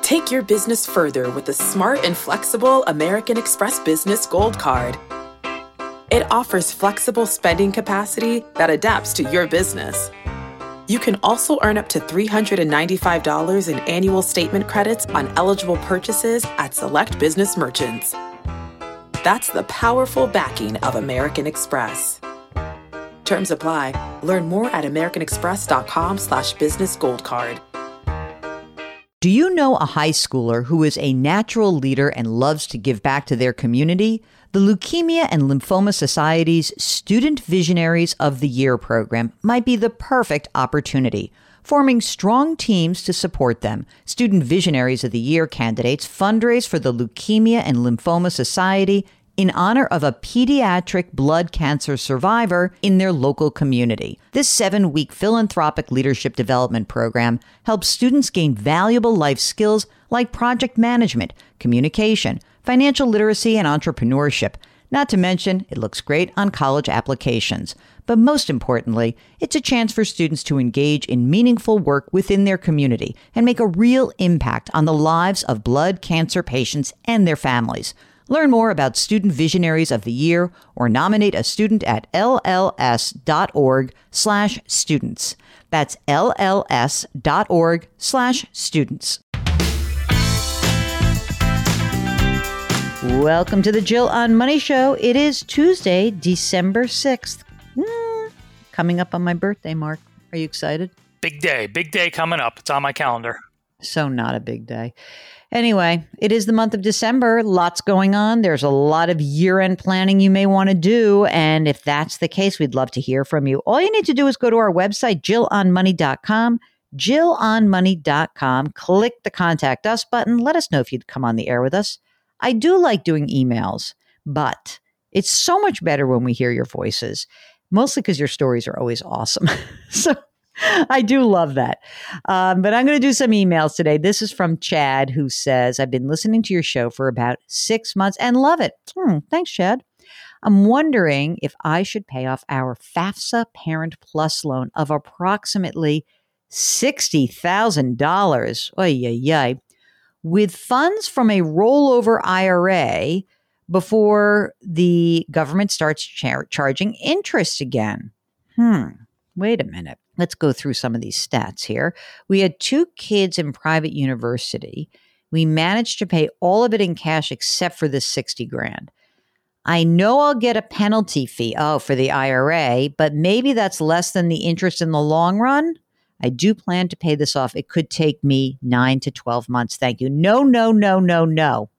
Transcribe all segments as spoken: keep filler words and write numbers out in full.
Take your business further with the smart and flexible American Express Business Gold Card. It offers flexible spending capacity that adapts to your business. You can also earn up to three hundred ninety-five dollars in annual statement credits on eligible purchases at select business merchants. That's the powerful backing of American Express. Terms apply. Learn more at americanexpress.com slash business gold card. Do you know a high schooler who is a natural leader and loves to give back to their community? The Leukemia and Lymphoma Society's Student Visionaries of the Year program might be the perfect opportunity. Forming strong teams to support them, Student Visionaries of the Year candidates fundraise for the Leukemia and Lymphoma Society in honor of a pediatric blood cancer survivor in their local community. This seven-week philanthropic leadership development program helps students gain valuable life skills like project management, communication, financial literacy, and entrepreneurship. Not to mention, it looks great on college applications. But most importantly, it's a chance for students to engage in meaningful work within their community and make a real impact on the lives of blood cancer patients and their families. Learn more about Student Visionaries of the Year or nominate a student at lls.org slash students. That's lls.org slash students. Welcome to the Jill on Money Show. It is Tuesday, December sixth. Mm, coming up on my birthday, Mark. Are you excited? Big day. Big day coming up. It's on my calendar. So not a big day. Anyway, it is the month of December. Lots going on. There's a lot of year-end planning you may want to do. And if that's the case, we'd love to hear from you. All you need to do is go to our website, jill on money dot com, jill on money dot com. Click the Contact Us button. Let us know if you'd come on the air with us. I do like doing emails, but it's so much better when we hear your voices, mostly because your stories are always awesome. So I do love that. Um, but I'm going to do some emails today. This is from Chad, who says, I've been listening to your show for about six months and love it. Hmm, thanks, Chad. I'm wondering if I should pay off our FAFSA Parent Plus loan of approximately sixty thousand dollars. Oy, oy, oy. With funds from a rollover I R A before the government starts char- charging interest again. Hmm, wait a minute. Let's go through some of these stats here. We had two kids in private university. We managed to pay all of it in cash except for the sixty grand. I know I'll get a penalty fee, oh, for the I R A, but maybe that's less than the interest in the long run. I do plan to pay this off. It could take me nine to twelve months. Thank you. No, no, no, no, no.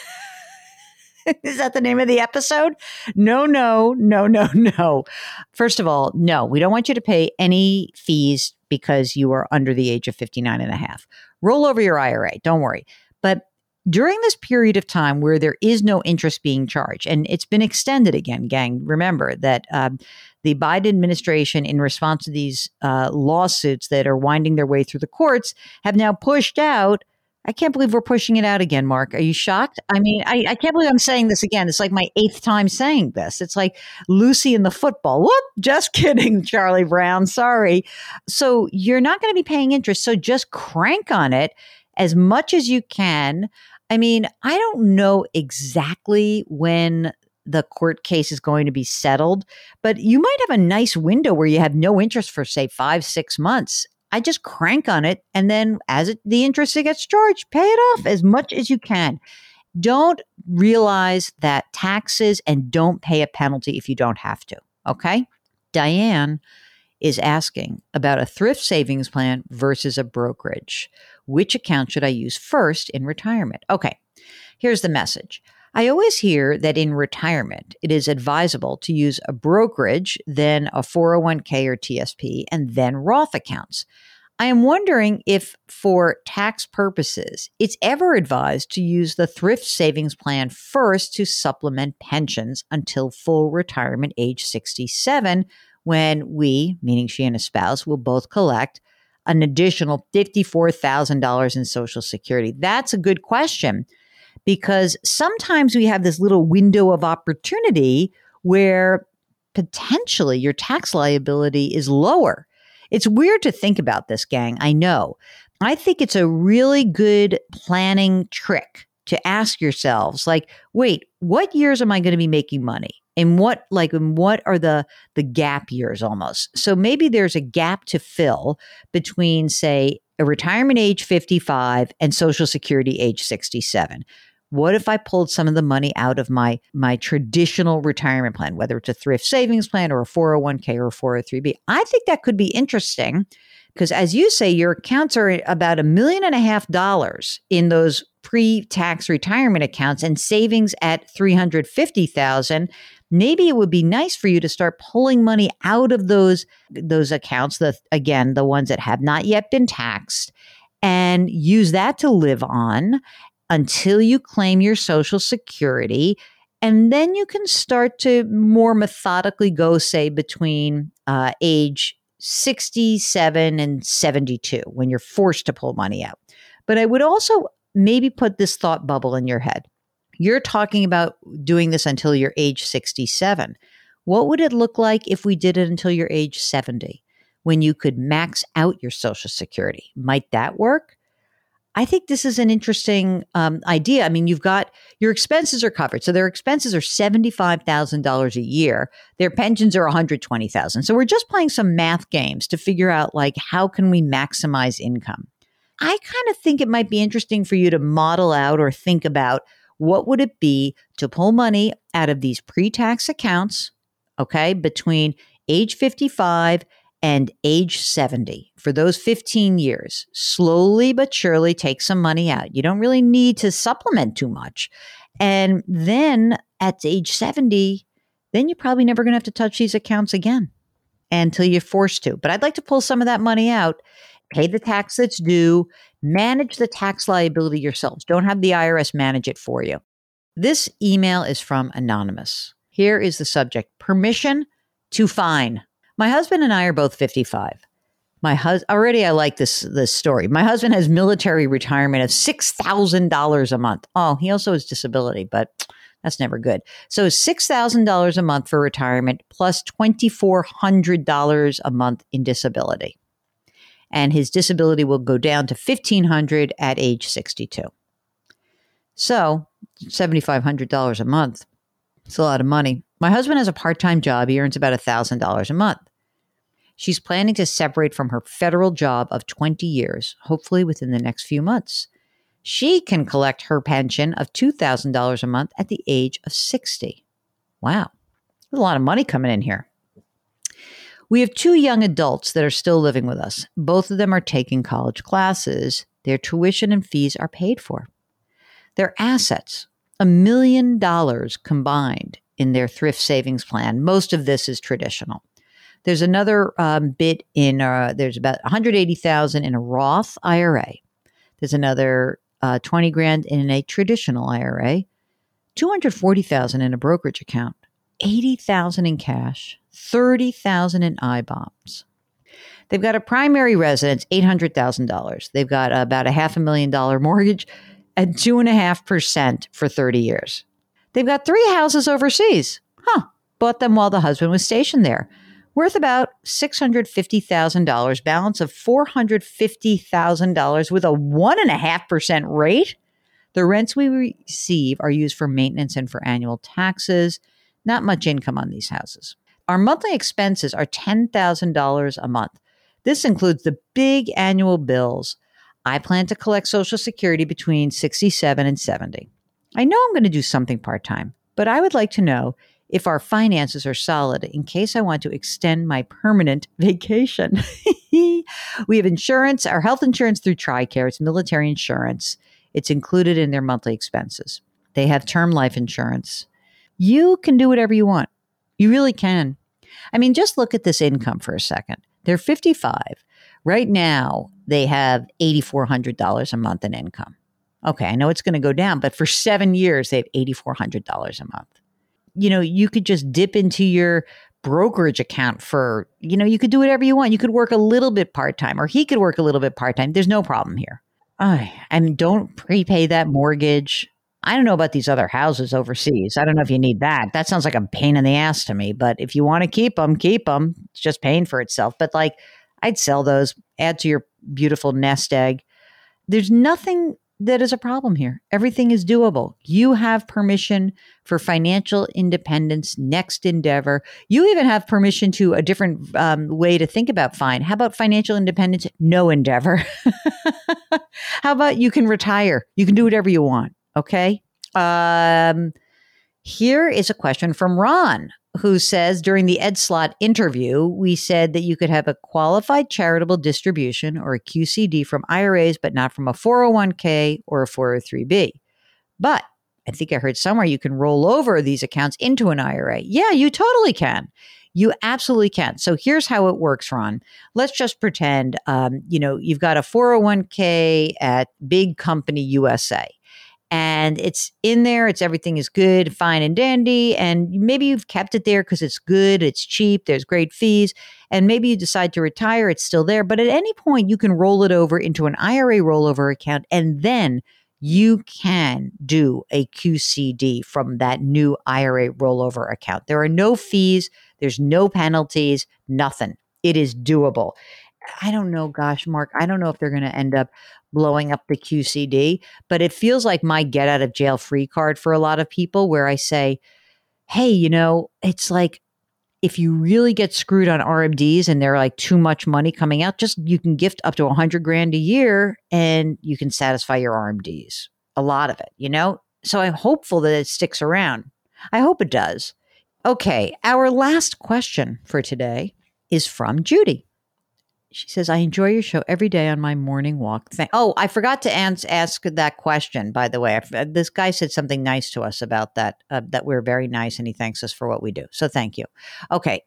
Is that the name of the episode? No, no, no, no, no. First of all, no, we don't want you to pay any fees because you are under the age of fifty-nine and a half. Roll over your I R A. Don't worry. But during this period of time where there is no interest being charged, and it's been extended again, gang, remember that um, the Biden administration, in response to these uh, lawsuits that are winding their way through the courts, have now pushed out. I can't believe we're pushing it out again, Mark. Are you shocked? I mean, I, I can't believe I'm saying this again. It's like my eighth time saying this. It's like Lucy in the football. Whoop, just kidding, Charlie Brown. Sorry. So you're not going to be paying interest. So just crank on it as much as you can. I mean, I don't know exactly when the court case is going to be settled, but you might have a nice window where you have no interest for, say, five, six months. I just crank on it, and then as it, the interest gets charged, pay it off as much as you can. Don't realize that taxes and don't pay a penalty if you don't have to, okay? Diane is asking about a thrift savings plan versus a brokerage. Which account should I use first in retirement? Okay, here's the message. I always hear that in retirement, it is advisable to use a brokerage, then a four oh one k or T S P, and then Roth accounts. I am wondering if, for tax purposes, it's ever advised to use the thrift savings plan first to supplement pensions until full retirement age sixty-seven, when we, meaning she and a spouse, will both collect an additional fifty-four thousand dollars in Social Security. That's a good question, because sometimes we have this little window of opportunity where potentially your tax liability is lower. It's weird to think about this, gang, I know, I think it's a really good planning trick to ask yourselves, like, wait, what years am I going to be making money? And what, like, and what are the, the gap years almost? So maybe there's a gap to fill between, say, a retirement age fifty-five and Social Security age sixty-seven. What if I pulled some of the money out of my, my traditional retirement plan, whether it's a thrift savings plan or a four oh one k or a four oh three b? I think that could be interesting because, as you say, your accounts are about a million and a half dollars in those pre-tax retirement accounts and savings at three hundred fifty thousand dollars. Maybe it would be nice for you to start pulling money out of those, those accounts, the, again, the ones that have not yet been taxed, and use that to live on until you claim your Social Security. And then you can start to more methodically go, say, between uh, age sixty-seven and seventy-two when you're forced to pull money out. But I would also maybe put this thought bubble in your head. You're talking about doing this until you're age sixty-seven. What would it look like if we did it until you're age seventy, when you could max out your Social Security? Might that work? I think this is an interesting um, idea. I mean, you've got your expenses are covered. So their expenses are seventy-five thousand dollars a year. Their pensions are one hundred twenty thousand dollars. So we're just playing some math games to figure out, like, how can we maximize income? I kind of think it might be interesting for you to model out or think about, what would it be to pull money out of these pre-tax accounts, okay, between age fifty-five and age seventy for those fifteen years? Slowly but surely take some money out. You don't really need to supplement too much. And then at age seventy, then you're probably never going to have to touch these accounts again until you're forced to. But I'd like to pull some of that money out, pay the tax that's due, manage the tax liability yourselves. Don't have the I R S manage it for you. This email is from Anonymous. Here is the subject: permission to fine. My husband and I are both fifty-five. My hus- already I like this, this story. My husband has military retirement of six thousand dollars a month. Oh, he also has disability, but that's never good. So six thousand dollars a month for retirement plus two thousand four hundred dollars a month in disability. And his disability will go down to fifteen hundred dollars at age sixty-two. So seven thousand five hundred dollars a month. It's a lot of money. My husband has a part-time job. He earns about one thousand dollars a month. She's planning to separate from her federal job of twenty years, hopefully within the next few months. She can collect her pension of two thousand dollars a month at the age of sixty. Wow. There's a lot of money coming in here. We have two young adults that are still living with us. Both of them are taking college classes. Their tuition and fees are paid for. Their assets, a million dollars combined in their thrift savings plan. Most of this is traditional. There's another um, bit in, uh, there's about one hundred eighty thousand dollars in a Roth I R A. There's another uh, twenty grand in a traditional I R A, two hundred forty thousand dollars in a brokerage account, eighty thousand dollars in cash, thirty thousand dollars in I bonds. They've got a primary residence, eight hundred thousand dollars. They've got about a half a million dollar mortgage at two point five percent for thirty years. They've got three houses overseas. Huh. Bought them while the husband was stationed there. Worth about six hundred fifty thousand dollars, balance of four hundred fifty thousand dollars with a one point five percent rate. The rents we receive are used for maintenance and for annual taxes. Not much income on these houses. Our monthly expenses are ten thousand dollars a month. This includes the big annual bills. I plan to collect Social Security between sixty-seven and seventy. I know I'm going to do something part-time, but I would like to know if our finances are solid in case I want to extend my permanent vacation. We have insurance, our health insurance through TRICARE. It's military insurance. It's included in their monthly expenses. They have term life insurance. You can do whatever you want. You really can. I mean, just look at this income for a second. They're fifty-five. Right now, they have eight thousand four hundred dollars a month in income. Okay, I know it's going to go down, but for seven years, they have eight thousand four hundred dollars a month. You know, you could just dip into your brokerage account for, you know, you could do whatever you want. You could work a little bit part-time, or he could work a little bit part-time. There's no problem here. Uh, and don't prepay that mortgage. I don't know about these other houses overseas. I don't know if you need that. That sounds like a pain in the ass to me. But if you want to keep them, keep them. It's just paying for itself. But like, I'd sell those, add to your beautiful nest egg. There's nothing that is a problem here. Everything is doable. You have permission for financial independence, next endeavor. You even have permission to a different um, way to think about fine. How about financial independence, no endeavor? How about you can retire? You can do whatever you want. Okay. Um, here is a question from Ron, who says during the Ed Slott interview, we said that you could have a qualified charitable distribution or a Q C D from I R As, but not from a four oh one k or a four oh three b. But I think I heard somewhere you can roll over these accounts into an I R A. Yeah, you totally can. You absolutely can. So here's how it works, Ron. Let's just pretend, um, you know, you've got a four oh one k at Big Company U S A. And it's in there. It's everything is good, fine and dandy. And maybe you've kept it there because it's good. It's cheap. There's great fees. And maybe you decide to retire. It's still there. But at any point, you can roll it over into an I R A rollover account. And then you can do a Q C D from that new I R A rollover account. There are no fees. There's no penalties, nothing. It is doable. I don't know, gosh, Mark, I don't know if they're going to end up blowing up the Q C D, but it feels like my get out of jail free card for a lot of people where I say, hey, you know, it's like if you really get screwed on R M Ds and they're like too much money coming out, just you can gift up to a hundred grand a year and you can satisfy your R M Ds, a lot of it, you know? So I'm hopeful that it sticks around. I hope it does. Okay, our last question for today is from Judy. She says, I enjoy your show every day on my morning walk. Th- oh, I forgot to ans- ask that question, by the way. I, this guy said something nice to us about that, uh, that we're very nice and he thanks us for what we do. So thank you. Okay.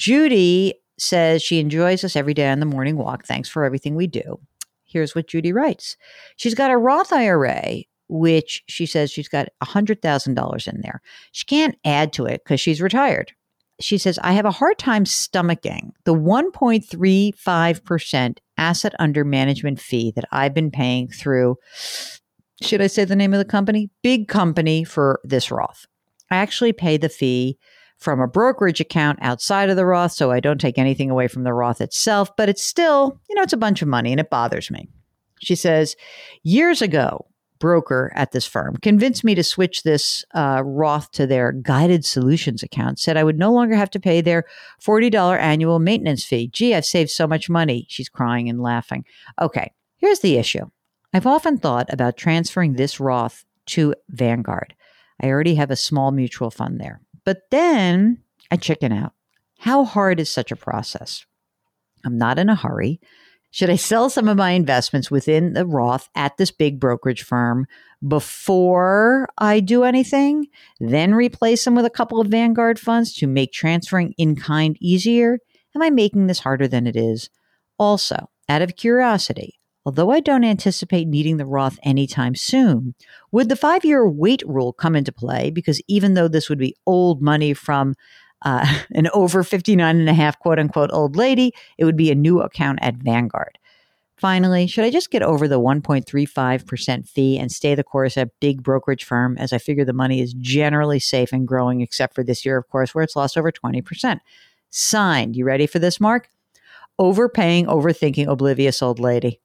Judy says she enjoys us every day on the morning walk. Thanks for everything we do. Here's what Judy writes. She's got a Roth I R A, which she says she's got one hundred thousand dollars in there. She can't add to it because she's retired. She says, I have a hard time stomaching the one point three five percent asset under management fee that I've been paying through, should I say the name of the company? Big Company for this Roth. I actually pay the fee from a brokerage account outside of the Roth, so I don't take anything away from the Roth itself, but it's still, you know, it's a bunch of money and it bothers me. She says, years ago, broker at this firm convinced me to switch this uh, Roth to their guided solutions account, said I would no longer have to pay their forty dollars annual maintenance fee. Gee, I've saved so much money. She's crying and laughing. Okay, here's the issue. I've often thought about transferring this Roth to Vanguard. I already have a small mutual fund there. But then I chicken out. How hard is such a process? I'm not in a hurry. Should I sell some of my investments within the Roth at this big brokerage firm before I do anything, then replace them with a couple of Vanguard funds to make transferring in kind easier? Am I making this harder than it is? Also, out of curiosity, although I don't anticipate needing the Roth anytime soon, would the five-year wait rule come into play? Because even though this would be old money from Uh, an over fifty-nine and a half quote unquote old lady, it would be a new account at Vanguard. Finally, should I just get over the one point three five percent fee and stay the course at a big brokerage firm, as I figure the money is generally safe and growing, except for this year, of course, where it's lost over twenty percent. Signed. You ready for this, Mark? Overpaying, overthinking, oblivious old lady.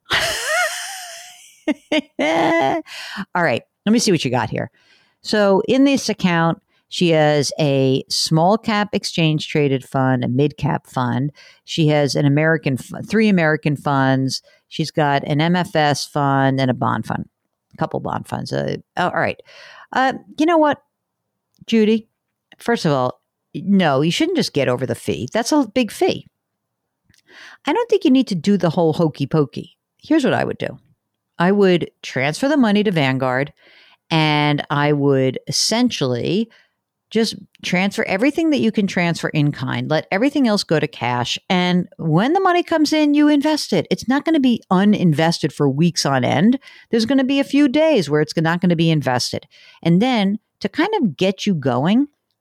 All right. Let me see what you got here. So in this account, she has a small cap exchange traded fund, a mid cap fund. She has an American, three American funds. She's got an M F S fund and a bond fund, a couple bond funds. Uh, all right. Uh, you know what, Judy? First of all, no, you shouldn't just get over the fee. That's a big fee. I don't think you need to do the whole hokey pokey. Here's what I would do. I would transfer the money to Vanguard and I would essentially just transfer everything that you can transfer in kind. Let everything else go to cash. And when the money comes in, you invest it. It's not going to be uninvested for weeks on end. There's going to be a few days where it's not going to be invested. And then to kind of get you going,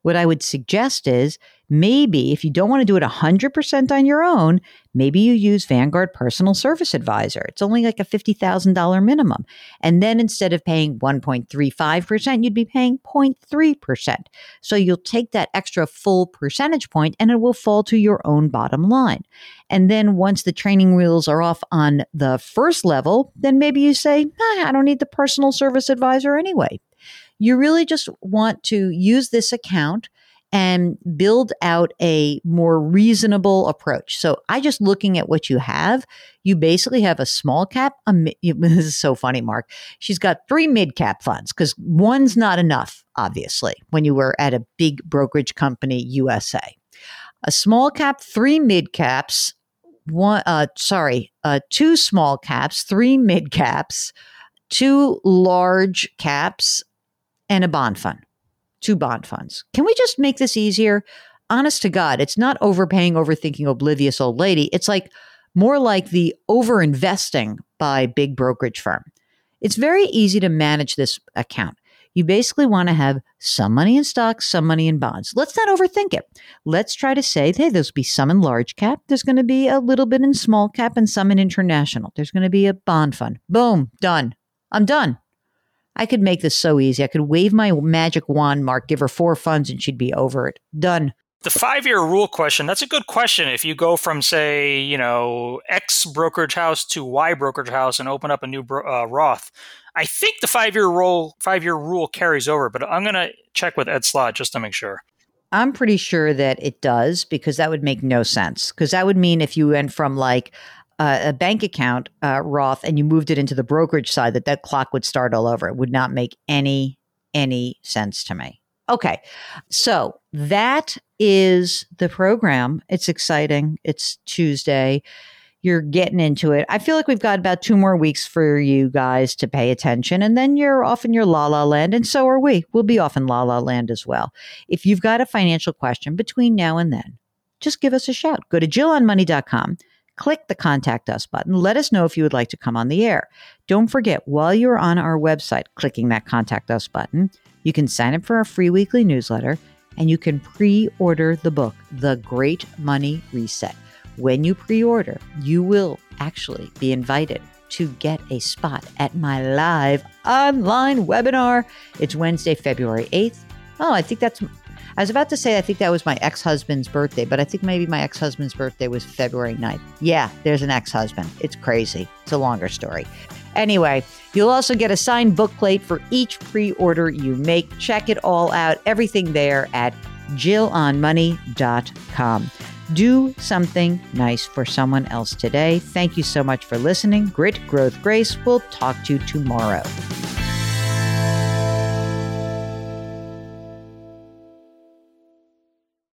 What I would suggest is maybe if you don't want to do it one hundred percent on your own, maybe you use Vanguard Personal Service Advisor. It's only like a fifty thousand dollars minimum. And then instead of paying one point three five percent, you'd be paying zero point three percent. So you'll take that extra full percentage point and it will fall to your own bottom line. And then once the training wheels are off on the first level, then maybe you say, ah, I don't need the Personal Service Advisor anyway. You really just want to use this account and build out a more reasonable approach. So I just looking at what you have, you basically have a small cap. A, this is so funny, Mark. She's got three mid cap funds because one's not enough, obviously, when you were at a big brokerage company, U S A. A small cap, three mid caps, one, uh, sorry, uh, two small caps, three mid caps, two large caps, and a bond fund. Two bond funds. Can we just make this easier? Honest to God, it's not overpaying, overthinking, oblivious old lady. It's like more like the overinvesting by big brokerage firm. It's very easy to manage this account. You basically want to have some money in stocks, some money in bonds. Let's not overthink it. Let's try to say, hey, there's be some in large cap. There's going to be a little bit in small cap and some in international. There's going to be a bond fund. Boom, done. I'm done. I could make this so easy. I could wave my magic wand, Mark, give her four funds, and she'd be over it. Done. The five-year rule question, that's a good question. If you go from, say, you know, X brokerage house to Y brokerage house and open up a new uh, Roth, I think the five-year rule, five-year rule carries over, but I'm going to check with Ed Slott just to make sure. I'm pretty sure that it does because that would make no sense. Because that would mean if you went from like Uh, a bank account, uh, Roth, and you moved it into the brokerage side, that that clock would start all over. It would not make any, any sense to me. Okay. So that is the program. It's exciting. It's Tuesday. You're getting into it. I feel like we've got about two more weeks for you guys to pay attention, and then you're off in your la la land, and so are we. We'll be off in la la land as well. If you've got a financial question between now and then, just give us a shout. Go to jill on money dot com. Click the Contact Us button. Let us know if you would like to come on the air. Don't forget, while you're on our website, clicking that Contact Us button, you can sign up for our free weekly newsletter, and you can pre-order the book, The Great Money Reset. When you pre-order, you will actually be invited to get a spot at my live online webinar. It's Wednesday, February eighth. Oh, I think that's... I was about to say, I think that was my ex-husband's birthday, but I think maybe my ex-husband's birthday was February ninth. Yeah, there's an ex-husband. It's crazy. It's a longer story. Anyway, you'll also get a signed bookplate for each pre-order you make. Check it all out. Everything there at jill on money dot com. Do something nice for someone else today. Thank you so much for listening. Grit, growth, grace. We'll talk to you tomorrow.